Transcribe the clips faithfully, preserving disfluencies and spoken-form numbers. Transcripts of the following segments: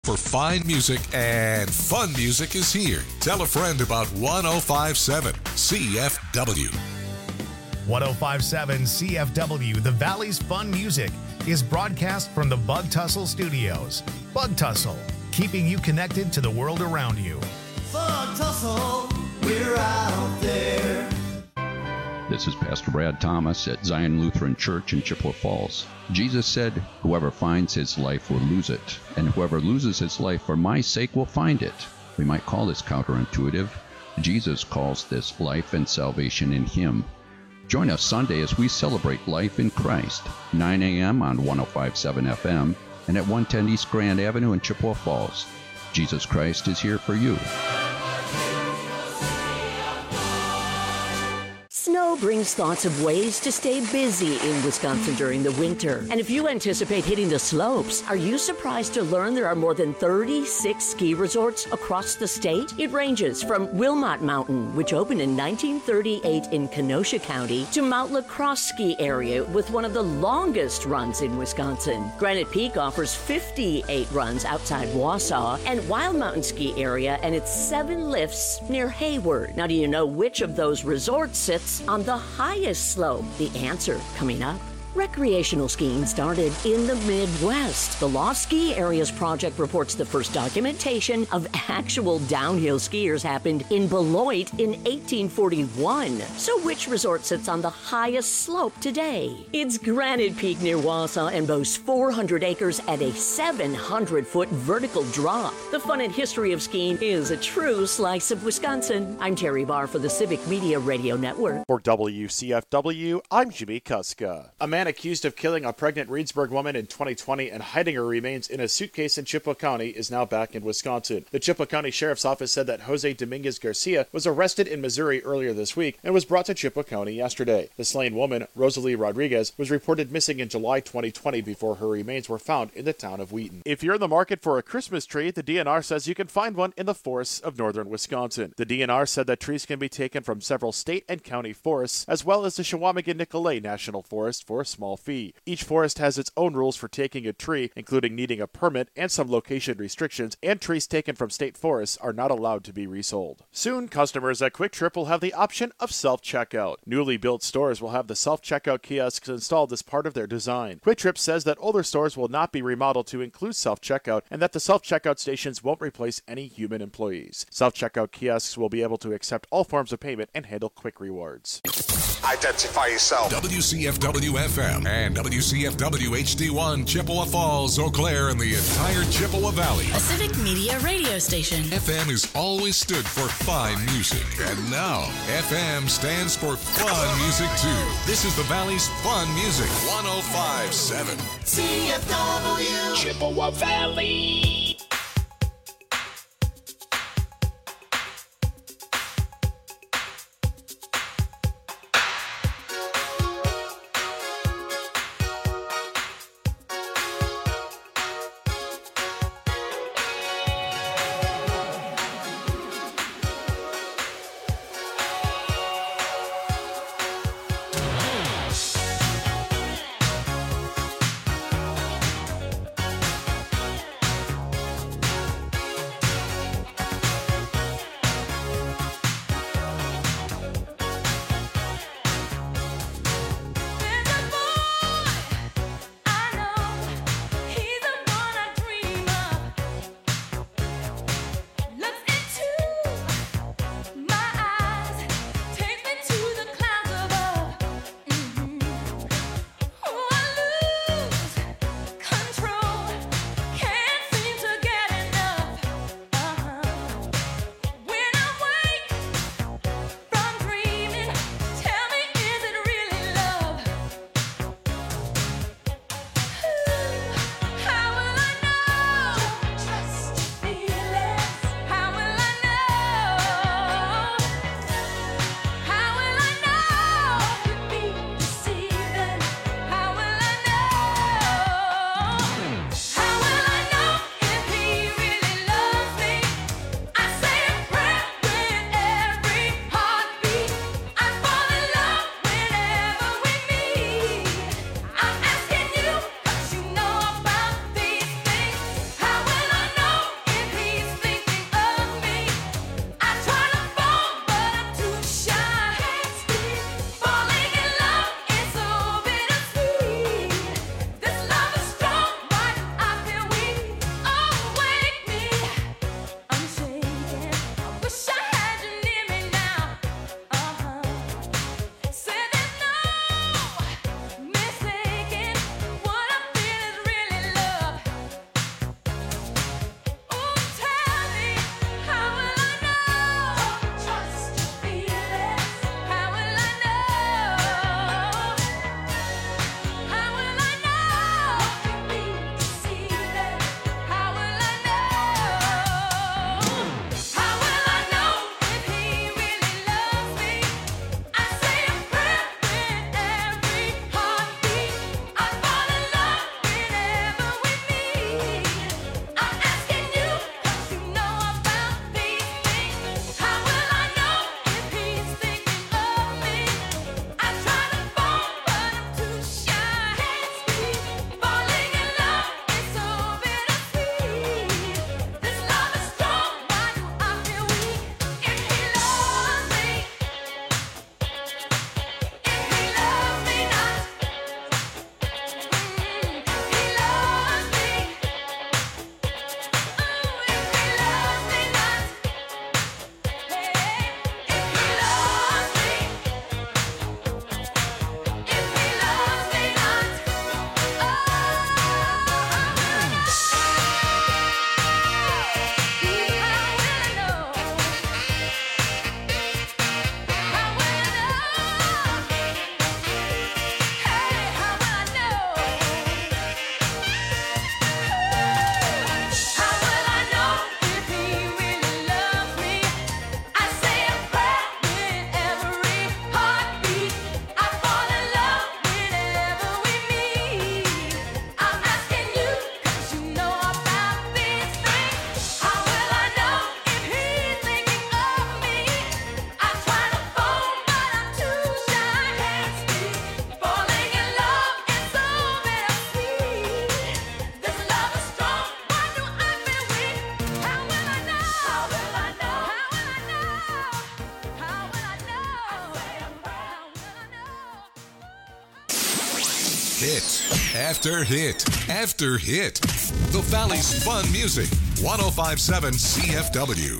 For fine music and fun music is here. Tell a friend about one oh five seven C F W. one oh five seven C F W, the Valley's Fun Music, is broadcast from the Bug Tussle Studios. Bug Tussle, keeping you connected to the world around you. Bug Tussle, we're out there. This is Pastor Brad Thomas at Zion Lutheran Church in Chippewa Falls. Jesus said, "Whoever finds his life will lose it, and whoever loses his life for my sake will find it." We might call this counterintuitive. Jesus calls this life and salvation in him. Join us Sunday as we celebrate life in Christ, nine a.m. on one oh five point seven F M and at one ten East Grand Avenue in Chippewa Falls. Jesus Christ is here for you. Snow brings thoughts of ways to stay busy in Wisconsin during the winter. And if you anticipate hitting the slopes, are you surprised to learn there are more than thirty-six ski resorts across the state? It ranges from Wilmot Mountain, which opened in nineteen thirty-eight in Kenosha County, to Mount La Crosse Ski Area with one of the longest runs in Wisconsin. Granite Peak offers fifty-eight runs outside Wausau, and Wild Mountain Ski Area and its seven lifts near Hayward. Now, do you know which of those resorts sits on the highest slope? The answer coming up. Recreational skiing started in the Midwest. The Lost Ski Areas Project reports the first documentation of actual downhill skiers happened in Beloit in eighteen forty-one. So which resort sits on the highest slope today? It's Granite Peak near Wausau and boasts four hundred acres and a seven hundred foot vertical drop. The fun and history of skiing is a true slice of Wisconsin. I'm Terry Barr for the Civic Media Radio Network. For W C F W, I'm Jimmy Kuska. A man accused of killing a pregnant Reedsburg woman in twenty twenty and hiding her remains in a suitcase in Chippewa County is now back in Wisconsin. The Chippewa County Sheriff's Office said that Jose Dominguez Garcia was arrested in Missouri earlier this week and was brought to Chippewa County yesterday. The slain woman, Rosalie Rodriguez, was reported missing in July twenty twenty before her remains were found in the town of Wheaton. If you're in the market for a Christmas tree, the D N R says you can find one in the forests of northern Wisconsin. The D N R said that trees can be taken from several state and county forests, as well as the Chequamegon-Nicolet National Forest for a small fee. Each forest has its own rules for taking a tree, including needing a permit and some location restrictions, and trees taken from state forests are not allowed to be resold. Soon, customers at Kwik Trip will have the option of self-checkout. Newly built stores will have the self-checkout kiosks installed as part of their design. Kwik Trip says that older stores will not be remodeled to include self-checkout and that the self-checkout stations won't replace any human employees. Self-checkout kiosks will be able to accept all forms of payment and handle quick rewards. Identify yourself. W C F W F M and W C F W H D one, Chippewa Falls, Eau Claire, and the entire Chippewa Valley. A Civic Media radio station. F M has always stood for fine music. And now, F M stands for fun music, too. This is the Valley's Fun Music, one oh five point seven. C F W, Chippewa Valley. Hit after hit after hit. The Valley's Fun Music. one oh five point seven C F W.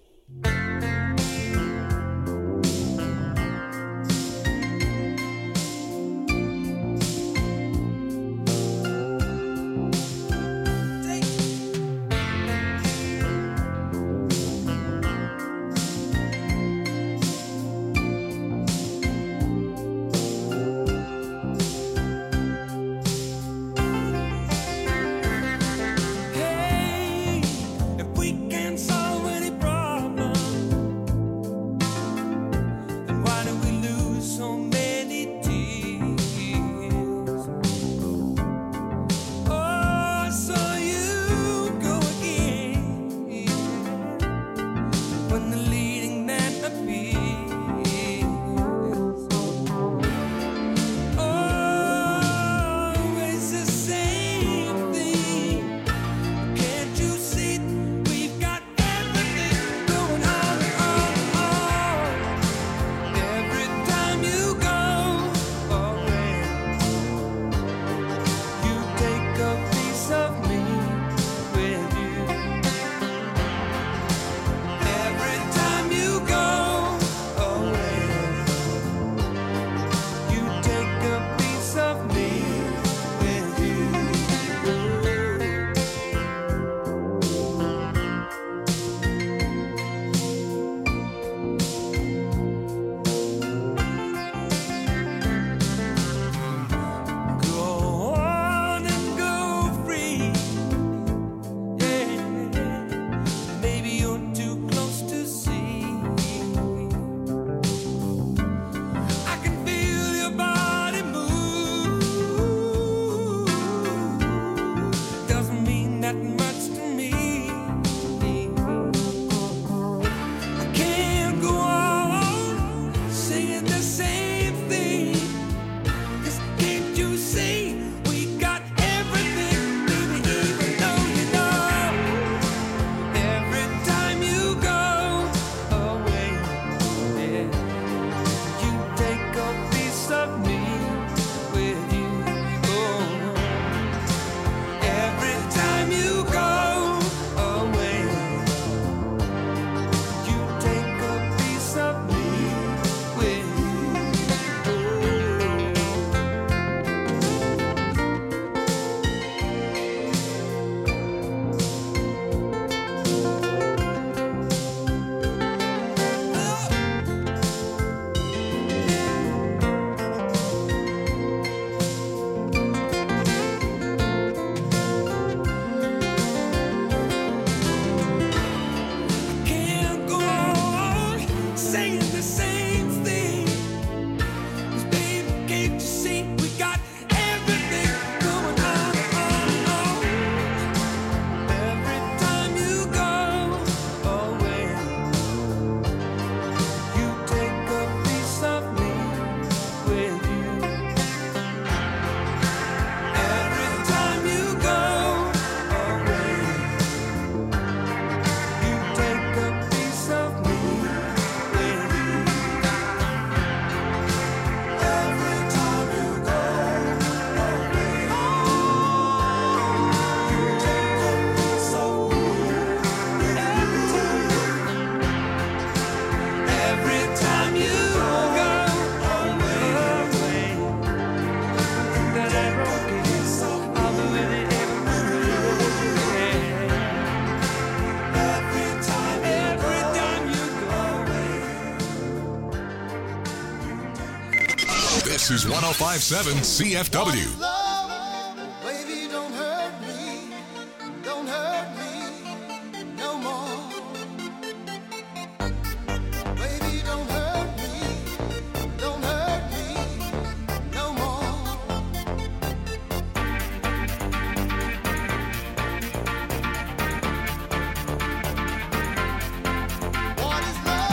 This is one oh five point seven C F W. Baby, don't hurt me. Don't hurt me no more. Baby, don't hurt me. Don't hurt me no more. What is love?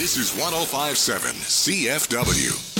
This is one oh five point seven C F W.